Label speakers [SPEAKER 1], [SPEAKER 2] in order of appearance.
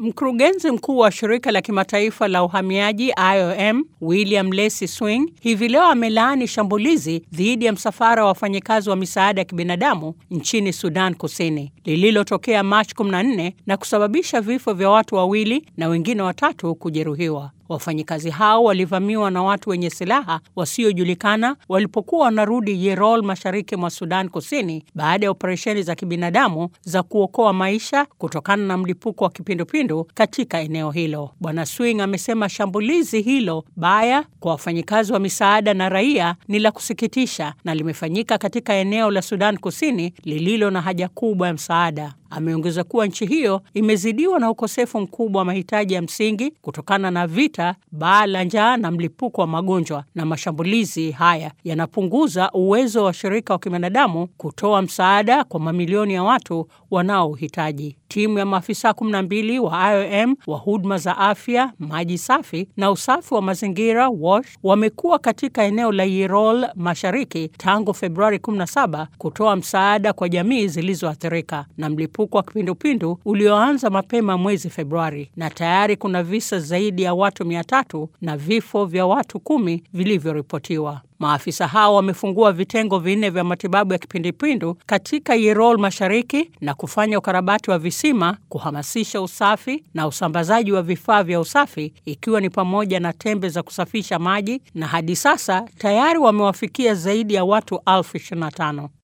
[SPEAKER 1] Mkurugenzi mkuu wa shirika la kimataifa la uhamiaji IOM, William Lacy Swing, hivi leo amelaani shambulizi dhidi ya msafara wa wafanyikazi wa misaada ya kibinadamu nchini Sudan Kusini, lililotokea Machi 14 na kusababisha vifo vya watu 2 na wengine 3 kujeruhiwa. Wafanyikazi hao walivamiwa na watu wenye silaha wasiojulikana walipokuwa wanarudi Yerol, mashariki mwa Sudan Kusini, baada ya operesheni za kibinadamu za kuokoa maisha kutokana na mlipuko wa kipindupindu katika eneo hilo. Bwana Swing amesema shambulizi hilo baya kwa wafanyikazi wa misaada na raia ni la kusikitisha na limefanyika katika eneo la Sudan Kusini lililo na haja kubwa ya msaada. Ameongeza kuwa nchi hiyo imezidiwa na ukosefu mkubwa wa mahitaji ya msingi kutokana na vita, baa la njaa na mlipuko wa magonjwa, na mashambulizi haya yanapunguza uwezo wa shirika wa kibinadamu kutoa msaada kwa mamilioni ya watu wanaohitaji. Timu ya maafisa 12 wa IOM wa huduma za afya, maji safi na usafi wa mazingira WASH wamekuwa katika eneo la Yerol mashariki tangu Februari 17 kutoa msaada kwa jamii zilizoathirika na mlipuko wa kipindupindu ulioanza mapema mwezi Februari, na tayari kuna visa zaidi ya watu 300 na vifo vya watu 10 vilivyoripotiwa. Maafisa hao wamefungua vitengo 4 vya matibabu ya kipindupindu katika Yerol mashariki na kufanya ukarabati wa visima, kuhamasisha usafi na usambazaji wa vifaa vya usafi, ikiwa ni pamoja na tembe za kusafisha maji, na hadi sasa tayari wamewafikia zaidi ya watu 25,000.